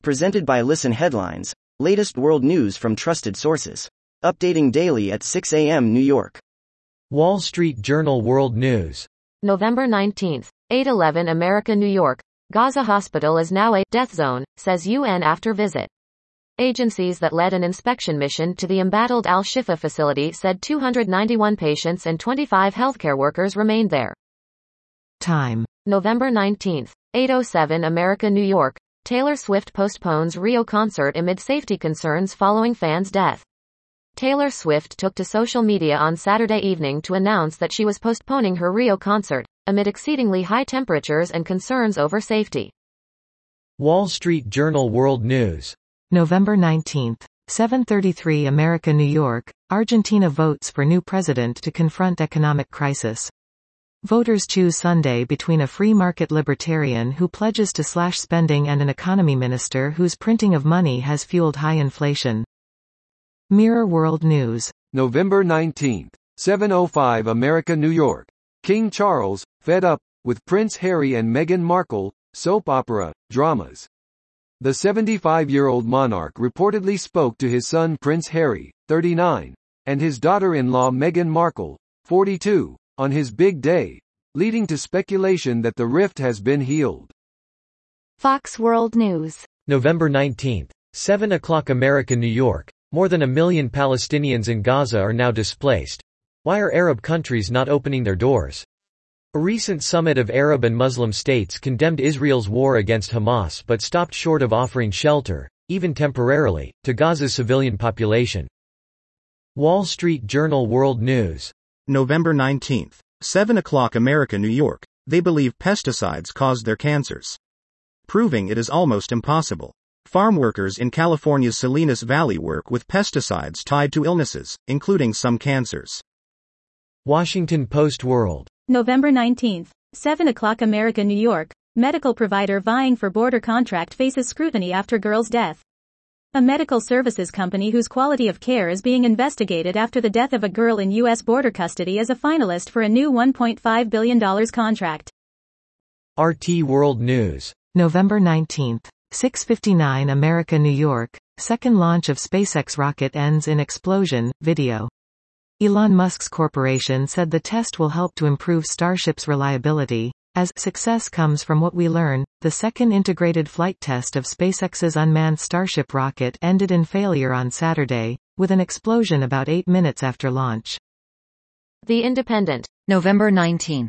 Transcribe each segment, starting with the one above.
Presented by Listen Headlines, latest world news from trusted sources. Updating daily at 6 a.m. New York. Wall Street Journal World News. November 19, 8/11 America, New York. Gaza hospital is now a death zone, says UN after visit. Agencies that led an inspection mission to the embattled Al-Shifa facility said 291 patients and 25 healthcare workers remained there. Time. November 19, 8:07 America, New York. Taylor Swift postpones Rio concert amid safety concerns following fan's death. Taylor Swift took to social media on Saturday evening to announce that she was postponing her Rio concert, amid exceedingly high temperatures and concerns over safety. Wall Street Journal World News. November 19, 7:33 America, New York. Argentina votes for new president to confront economic crisis. Voters choose Sunday between a free market libertarian who pledges to slash spending and an economy minister whose printing of money has fueled high inflation. Mirror World News. November 19, 7:05 America, New York. King Charles, fed up with Prince Harry and Meghan Markle, soap opera, dramas. The 75-year-old monarch reportedly spoke to his son Prince Harry, 39, and his daughter-in-law Meghan Markle, 42, on his big day, leading to speculation that the rift has been healed. Fox World News. November 19, 7 o'clock America, New York. More than 1 million Palestinians in Gaza are now displaced. Why are Arab countries not opening their doors? A recent summit of Arab and Muslim states condemned Israel's war against Hamas but stopped short of offering shelter, even temporarily, to Gaza's civilian population. Wall Street Journal World News. November 19, 7 o'clock America, New York. They believe pesticides caused their cancers, proving it is almost impossible. Farm workers in California's Salinas Valley work with pesticides tied to illnesses, including some cancers. Washington Post World. November 19, 7 o'clock America, New York. Medical provider vying for border contract faces scrutiny after girl's death. A medical services company whose quality of care is being investigated after the death of a girl in U.S. border custody is a finalist for a new $1.5 billion contract. RT World News. November 19, 6:59 America, New York. Second launch of SpaceX rocket ends in explosion, video. Elon Musk's corporation said the test will help to improve Starship's reliability. As success comes from what we learn, the second integrated flight test of SpaceX's unmanned Starship rocket ended in failure on Saturday, with an explosion about 8 minutes after launch. The Independent. November 19,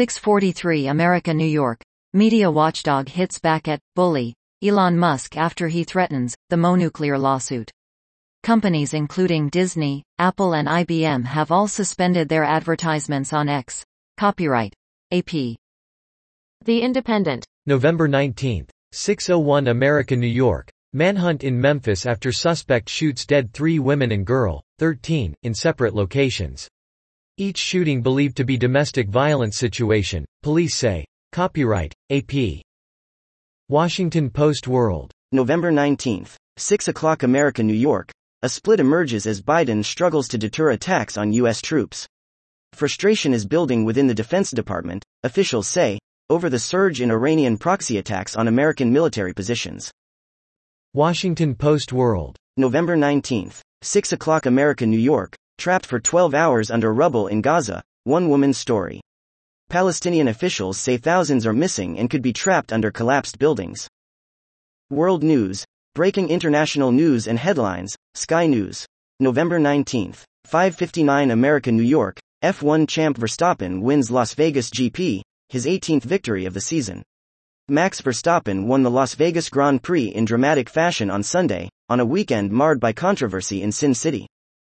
6:43 America, New York. Media watchdog hits back at bully Elon Musk after he threatens the MoNuclear lawsuit. Companies including Disney, Apple and IBM have all suspended their advertisements on X. Copyright AP. The Independent. November 19, 6:01 America, New York. Manhunt in Memphis after suspect shoots dead 3 women and girl, 13, in separate locations. Each shooting believed to be domestic violence situation, police say. Copyright AP. Washington Post World. November 19, 6 o'clock America, New York. A split emerges as Biden struggles to deter attacks on U.S. troops. Frustration is building within the Defense Department, officials say, over the surge in Iranian proxy attacks on American military positions. Washington Post World. November 19, 6 o'clock America, New York. Trapped for 12 hours under rubble in Gaza, one woman's story. Palestinian officials say thousands are missing and could be trapped under collapsed buildings. World News. Breaking international news and headlines. Sky News. November 19, 5:59 America, New York. F1 champ Verstappen wins Las Vegas GP, his 18th victory of the season. Max Verstappen won the Las Vegas Grand Prix in dramatic fashion on Sunday, on a weekend marred by controversy in Sin City.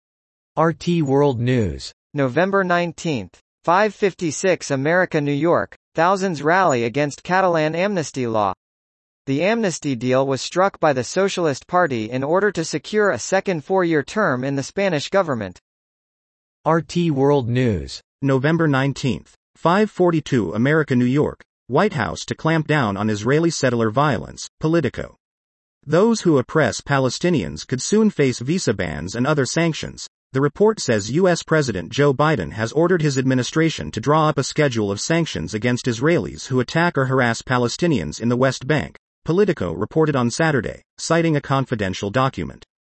RT World News. November 19, 5:56 America, New York. Thousands rally against Catalan amnesty law. The amnesty deal was struck by the Socialist Party in order to secure a second 4-year term in the Spanish government. RT World News. November 19, 5:42 America, New York. White House to clamp down on Israeli settler violence, Politico. Those who oppress Palestinians could soon face visa bans and other sanctions. The report says U.S. President Joe Biden has ordered his administration to draw up a schedule of sanctions against Israelis who attack or harass Palestinians in the West Bank, Politico reported on Saturday, citing a confidential document.